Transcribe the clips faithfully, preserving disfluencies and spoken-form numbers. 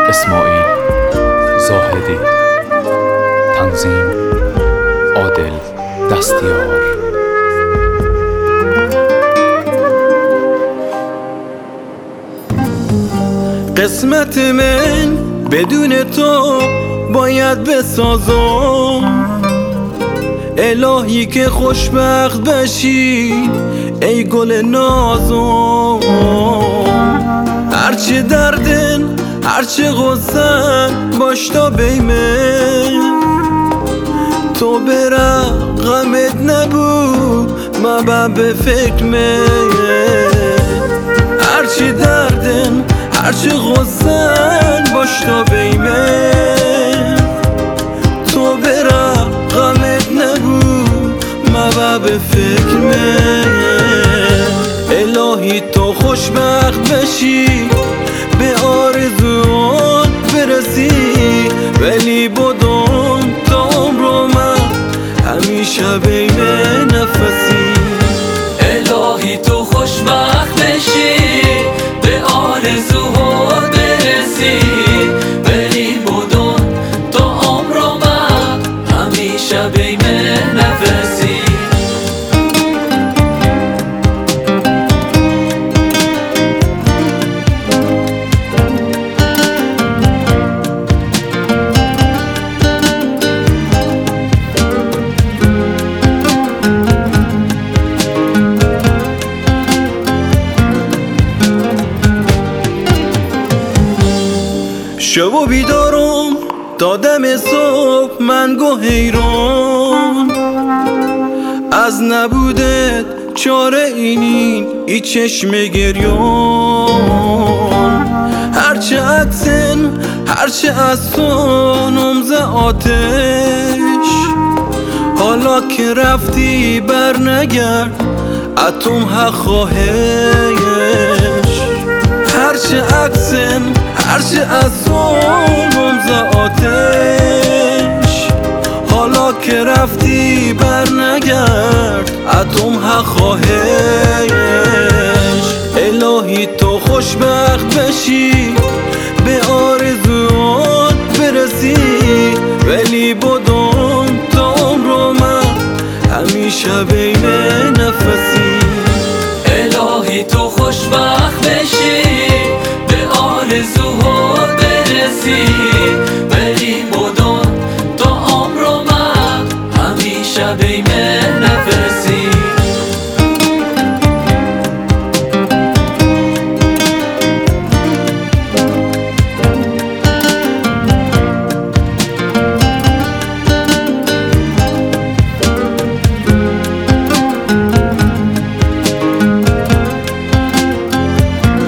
اسماعیل زاهدی. تنظیم عادل دستیار. قسمت من بدون تو باید بسازم، الهی که خوشبخت بشی ای گل نازم. هرچه دردن هرچه غصن باش تا بیمه، تو برا غمت نبود ما به فکر می. هرچه دردن هرچه غصن باش تا بیمه، تو برا غمت نبود ما به فکر می. الهی تو خوشبخت بشی به آرزوان برسی، ولی بدون تا عمر من همیشه بین نفسی. الهی تو خوشبخت بشی به آرزوها برسی، ولی بدون تا عمر من همیشه بین نفسی. شب و بیدارم تا دم صبح من گو حیران، از نبودت چاره اینین ای چشم گریان. هرچه عکسن هرچه از تو نمز آتش، حالا که رفتی بر نگرد اتم حق خواهش. هرچه عکسن هرچه از تو نمز آتش، حالا که رفتی بر نگرد اتم حق خواهش. الهی تو خوشبخت بشی به آرزوان برسی، ولی بدون تا عمر من همیشه بین نفسی. الهی تو خوشبخت بشی به آرزوها برسی، ولی بدون تا عمر من همیشه بین نفسی.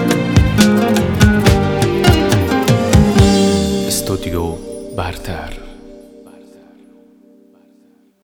استودیو برتر.